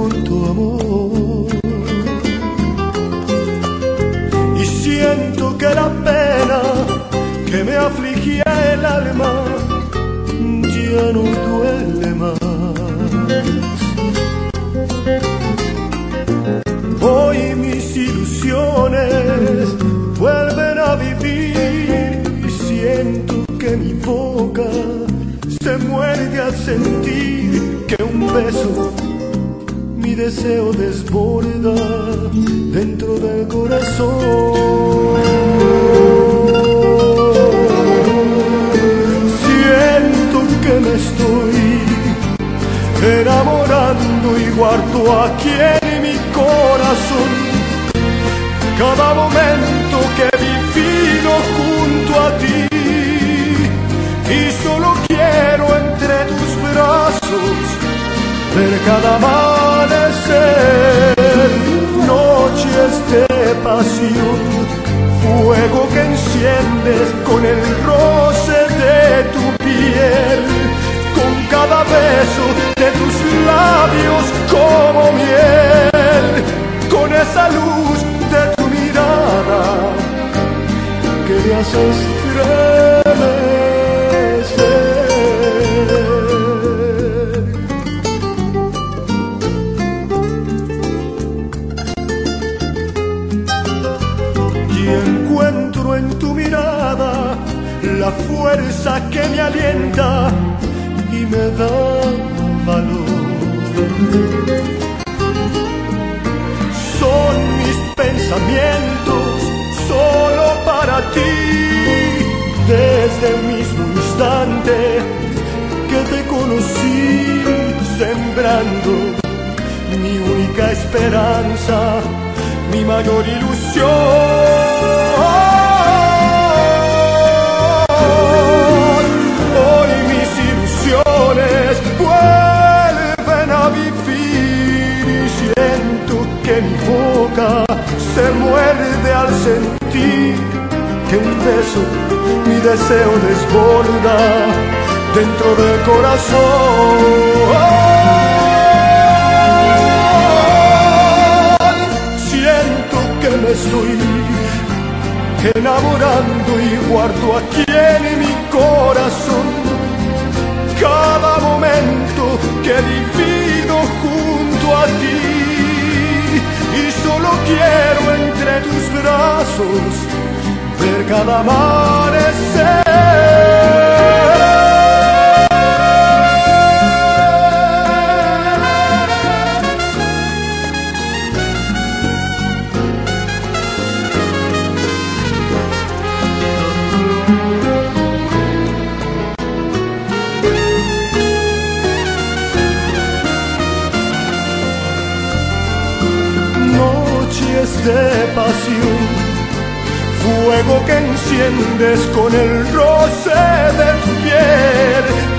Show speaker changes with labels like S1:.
S1: por tu amor. Y siento que la pena que me afligía el alma ya no duele más. Hoy mis ilusiones vuelven a vivir y siento que mi boca se muerde al sentir que un beso mi deseo desborda dentro del corazón. Siento que me estoy enamorando y guardo aquí en mi corazón cada momento que he vivido junto a ti. Y solo quiero entre tus brazos ver cada amanecer, noches de pasión, fuego que enciendes con el roce de tu piel, con cada beso de tus labios como miel, con esa luz de tu mirada que me hace estremecer. Encuentro en tu mirada la fuerza que me alienta y me da valor. Son mis pensamientos solo para ti, desde el mismo instante que te conocí, sembrando mi única esperanza, mi mayor ilusión. Hoy mis ilusiones vuelven a vivir y siento que mi boca se muerde al sentir que un beso mi deseo desborda dentro del corazón. Me estoy enamorando y guardo aquí en mi corazón cada momento que he vivido junto a ti. Y solo quiero entre tus brazos ver cada amanecer. De pasión, fuego que enciendes con el roce de tu piel,